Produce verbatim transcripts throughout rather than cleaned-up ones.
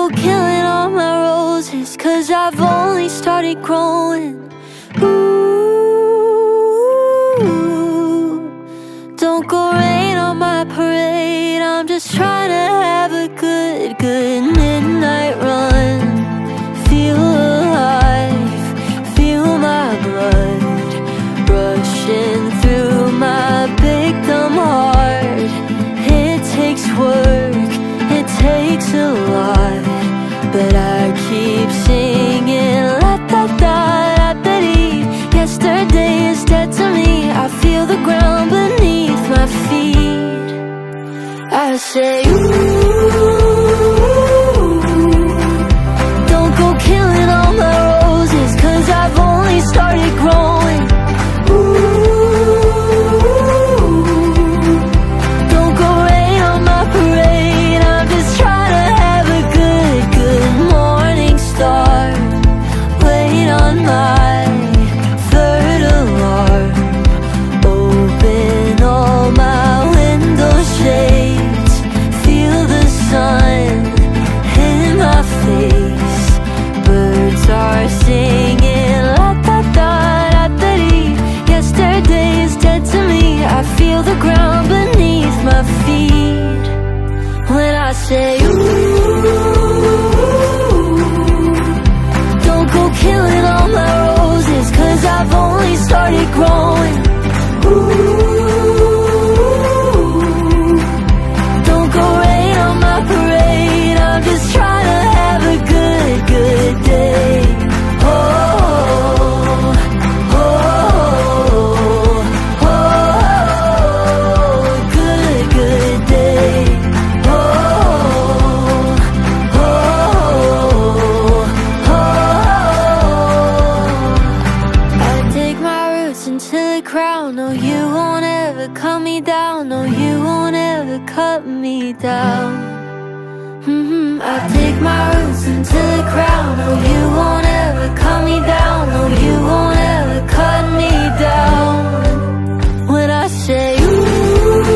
go killing all my roses, 'cause I've only started growing. Ooh, don't go rain on my parade. I'm just trying to have a good, good midnight run. Feel alive, feel my blood rushing through my big dumb heart. It takes work, it takes a lot, but I keep singing la da da da da dee. Yesterday is dead to me. I feel the ground beneath my feet. I say ooh, don't go killing all my roses, 'cause I've only started growing. Feel the ground beneath my feet when I say ooh, don't go killing all my roses, 'cause I've only started growing. Ooh, don't go rain on my parade. I'm just trying to have a good, good day. No, you won't ever cut me down. No, you won't ever cut me down. Mm-hmm. I dig my roots into the ground. No, you won't ever cut me down. No, you won't ever cut me down. When I say ooh,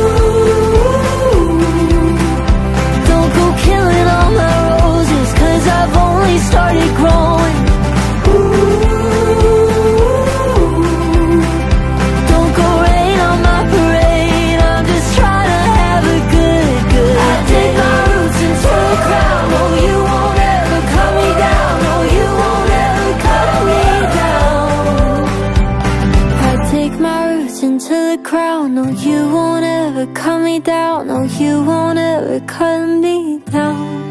don't go killing all my roses, 'cause I've only started growing. Into the ground, no, you won't ever cut me down. No, you won't ever cut me down.